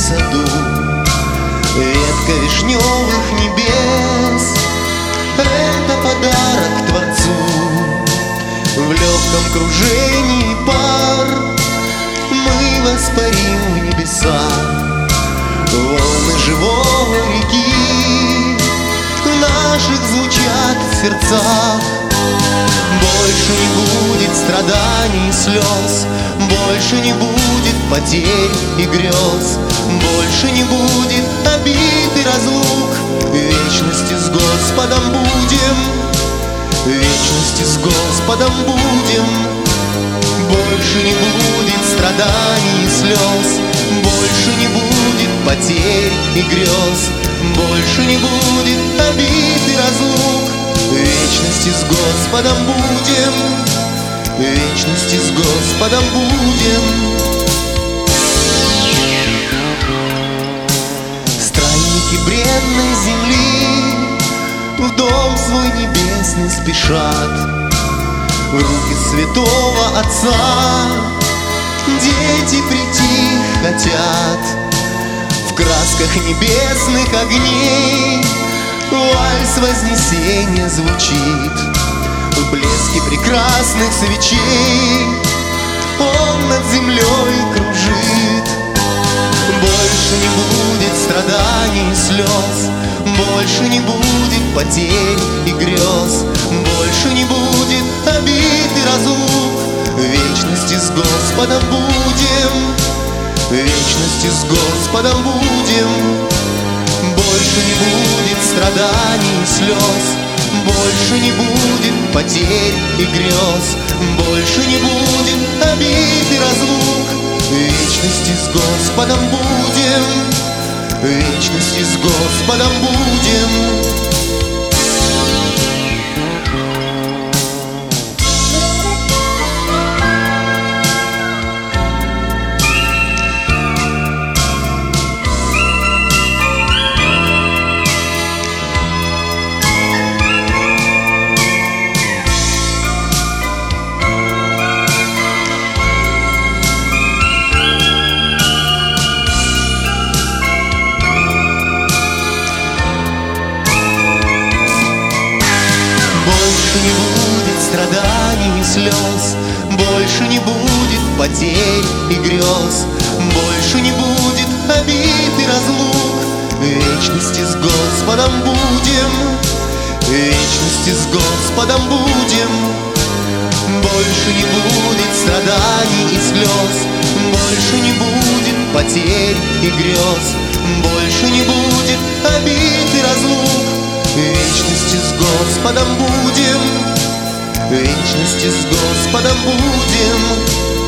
саду. Ветка вишневых небес — это подарок Творцу. В легком кружении пар мы воспарим в небеса. Волны живой реки в наших звучат в сердцах. Больше не будет страданий и слез, больше не будет потерь и грез, больше не будет обид и разлук. В вечности с Господом будем, в вечности с Господом будем. Больше не будет страданий и слез, больше не будет потерь и грез, больше не будет обид и разлук. В вечности с Господом будем, в вечности с Господом будем. Странники бренной земли в дом свой небесный спешат. В руки святого Отца дети прийти хотят. В красках небесных огней вальс вознесения звучит. В блеске прекрасных свечей он над землей кружит. Больше не будет страданий и слез, больше не будет потерь и грез, больше не будет обид и разлук. В вечности с Господом будем, в вечности с Господом будем. Больше не будет страданий и слез, больше не будет потерь и грез, больше не будет обид и разлук. В вечности с Господом будем, в вечности с Господом будем. Больше не будет страданий и слез, больше не будет потерь и грез, больше не будет обид и разлук. В вечности с Господом будем, в вечности с Господом будем. Больше не будет страданий и слез, больше не будет потерь и грез, больше не будет обид и разлук. В вечности с Господом будем, в вечности с Господом будем.